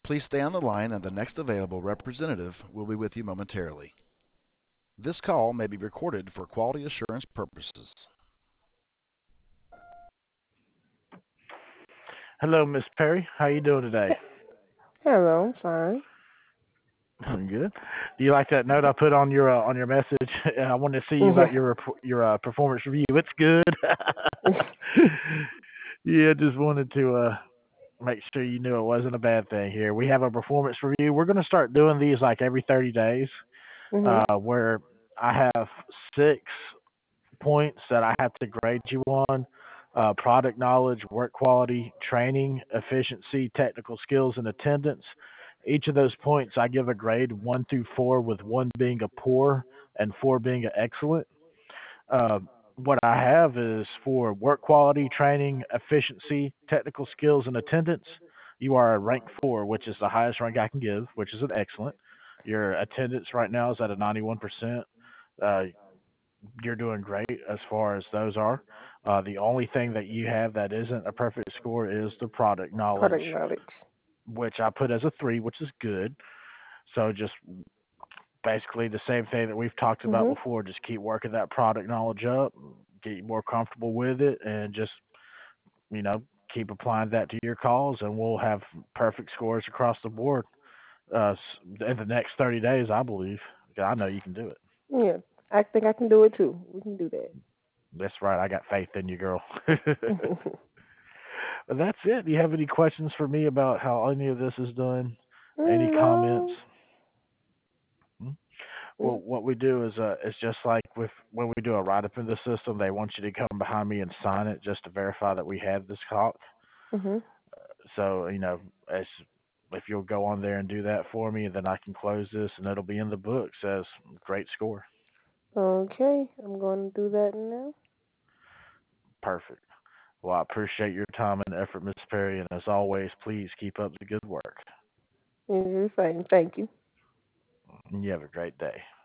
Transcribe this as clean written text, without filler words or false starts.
Please stay on the line, and the next available representative will be with you momentarily. This call may be recorded for quality assurance purposes. Hello, Miss Perry. How you doing today? Hello, I'm fine. I'm good. Do you like that note I put on your message? I wanted to see you about Mhm. your performance review. It's good. Yeah, just wanted to make sure you knew it wasn't a bad thing here. We have a performance review. We're going to start doing these like every 30 days, Mhm. where I have 6 points that I have to grade you on: product knowledge, work quality, training, efficiency, technical skills, and attendance. Each of those points I give a grade 1 through 4, with 1 being a poor and 4 being an excellent. Uh, what I have is for work quality, training, efficiency, technical skills, and attendance. You are a rank 4, which is the highest rank I can give, which is an excellent. Your attendance right now is at a 91%. Uh, you're doing great as far as those are. The only thing that you have that isn't a perfect score is the product knowledge, Product knowledge. which I put as a 3, which is good. So just basically the same thing that we've talked about Mhm. before. Just keep working that product knowledge up, get you more comfortable with it, and just you know keep applying that to your calls, and we'll have perfect scores across the board in the next 30 days, I believe. I know you can do it. Yeah, I think I can do it too. We can do that. That's right. I got faith in you, girl. That's it. Do you have any questions for me about how any of this is done? Any comments? No. Hmm? Well, Mm. what we do is it's just like with when we do a write up in the system, they want you to come behind me and sign it just to verify that we had this talk. Mhm. So as if you'll go on there and do that for me, then I can close this and it'll be in the book. Says great score. Okay, I'm going to do that now. Perfect. Well, I appreciate your time and effort, Miss Perry, and as always, please keep up the good work. You're fine. Thank you. And you have a great day.